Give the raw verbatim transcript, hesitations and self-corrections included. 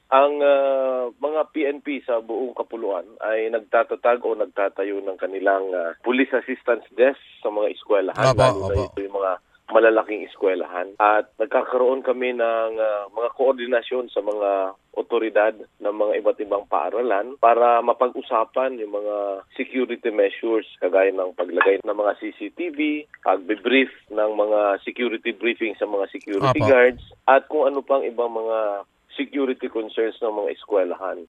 ang uh, mga P N P sa buong kapuluan ay nagtatatag o nagtatayo ng kanilang uh, police assistance desk sa mga eskwelahan, Opo, lalo na opo. ito yung mga malalaking eskwelahan. At nagkakaroon kami ng uh, mga koordinasyon sa mga otoridad ng mga iba't ibang paaralan para mapag-usapan yung mga security measures kagaya ng paglagay ng mga C C T V, pagbe-brief ng mga security briefing sa mga security Opo. guards, at kung ano pang ibang mga security concerns ng mga eskwelahan.